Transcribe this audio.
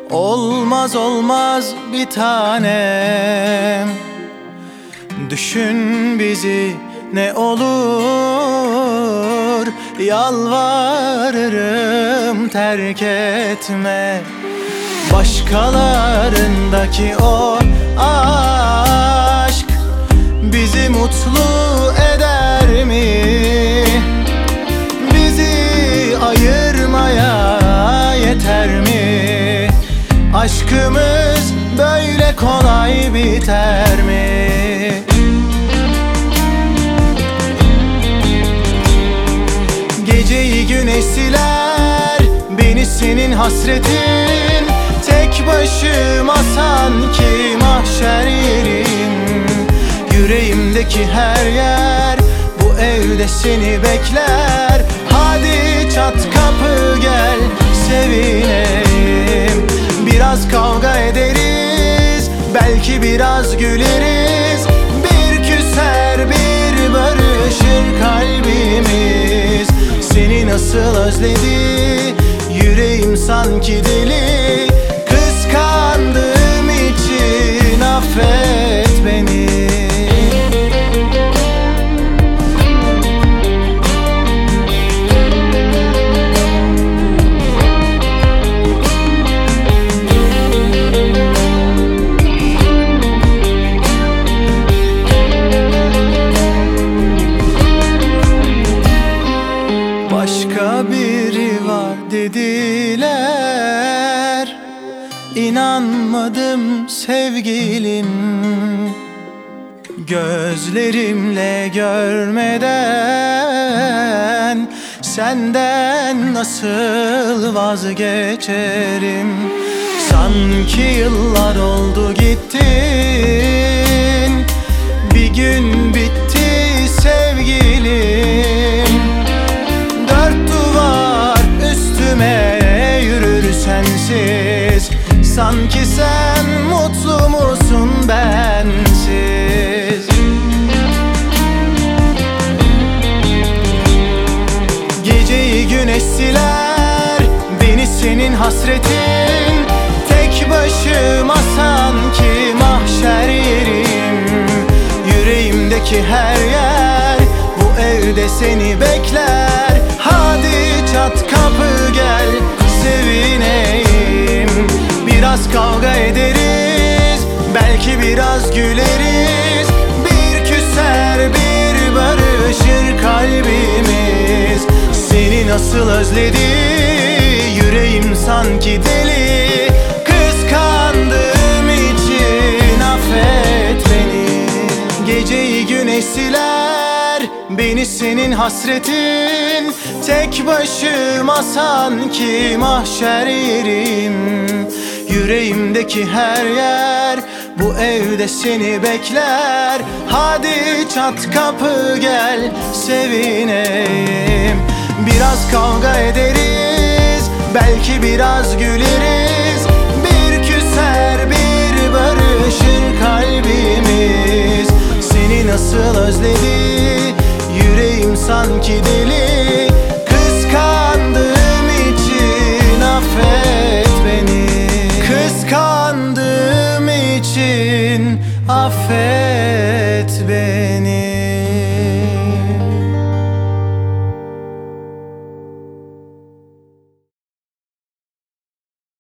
Olmaz olmaz bir tanem. Düşün bizi ne olur, yalvarırım terk etme. Başkalarındaki o aşk bizi mutlu eder mi? Bizi ayırmaya yeter mi? Aşkımız böyle kolay biter mi? Geceyi güneş siler, beni senin hasretin. Tek başıma sanki mahşer yerim. Yüreğimdeki her yer bu evde seni bekler. Hadi çat kapı gel, sevineyim. Biraz kavga ederiz, belki biraz güleriz. Bir küser bir barışır kalbimiz. Seni nasıl özledi yüreğim sanki deli. Kıskandığım için affet beni. Başka biri var dediler, İnanmadım sevgilim. Gözlerimle görmeden senden nasıl vazgeçerim? Sanki yıllar oldu gittin, bir gün bitti sevgilim. Dört duvar üstüme yürür sensiz. Sanki sen mutlu musun bensiz? Geceyi güneş siler, beni senin hasretin. Tek başıma sanki mahşer yerim. Yüreğimdeki her yer bu evde seni bekler. Hadi çat kapı gel, sevineyim. Biraz kavga ederiz, belki biraz güleriz. Bir küser bir barışır kalbimiz. Seni nasıl özledi yüreğim sanki deli. Kıskandığım için affet beni. Geceyi güneş siler, beni senin hasretin. Tek başıma sanki mahşer yerim. Yüreğimdeki her yer bu evde seni bekler. Hadi çat kapı gel, sevineyim. Biraz kavga ederiz, belki biraz güleriz. Bir küser bir barışır kalbimiz. Seni nasıl özledi yüreğim sanki deli. Kıskandığım için affet beni. Kıskandığım için affet beni.